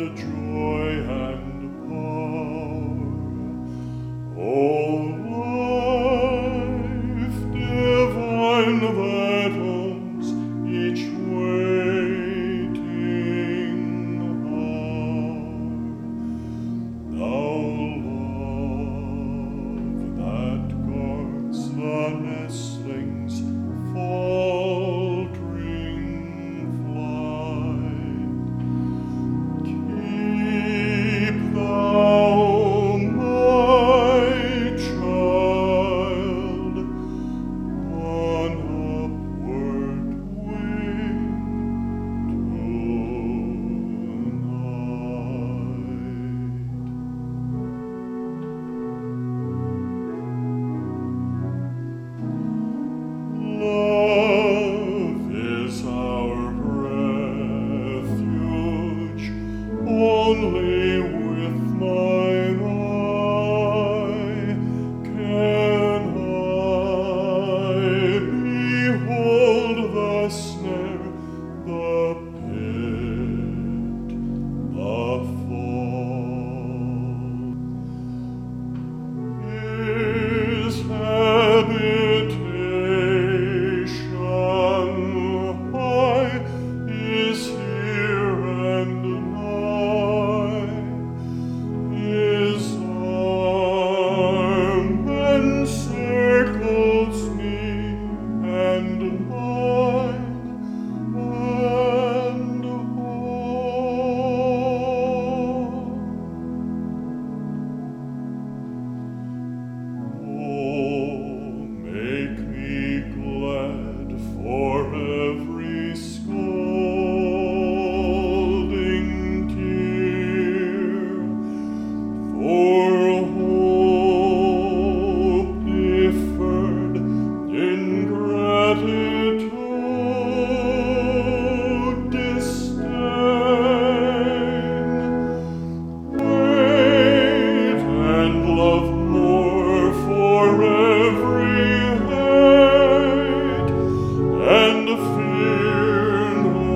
joy and power. Oh, life divine that owns each waiting hour. Thou love that guards the nestling's faltering flight, keep thou my child on upward wing tonight. Love is our refuge, only with mine eye can I behold the snare, the pit, the fall. His habitation high is here and nigh. His arm encircles me and mine and all. Oh, make me glad for every scalding tear, for hope deferred ingratitude disdain. Wait and love more for every hate, and fear no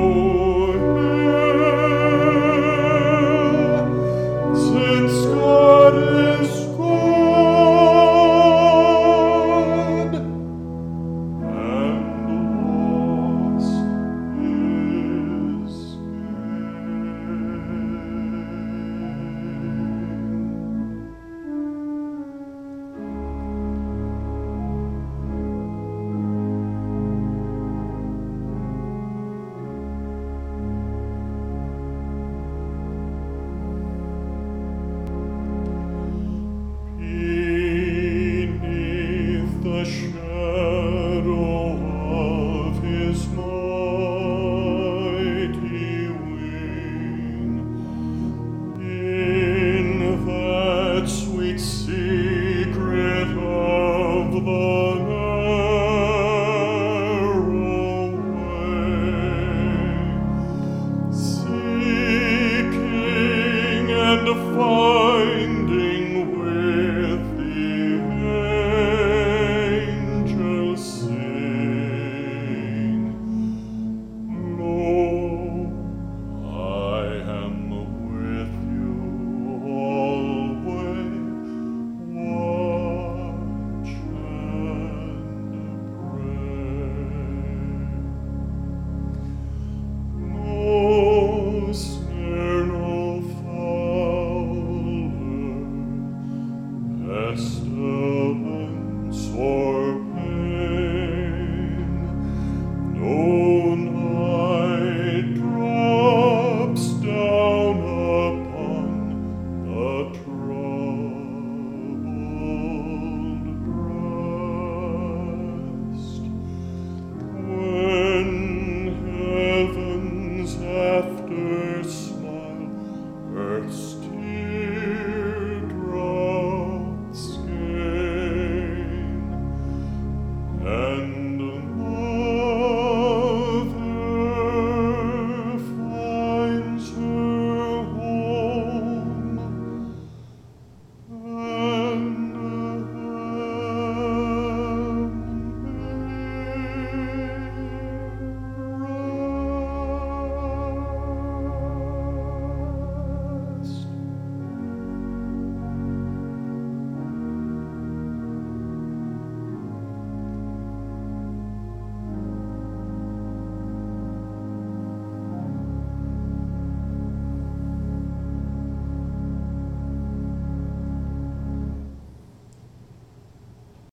ill, since God is good, and loss is beneath the shadow of his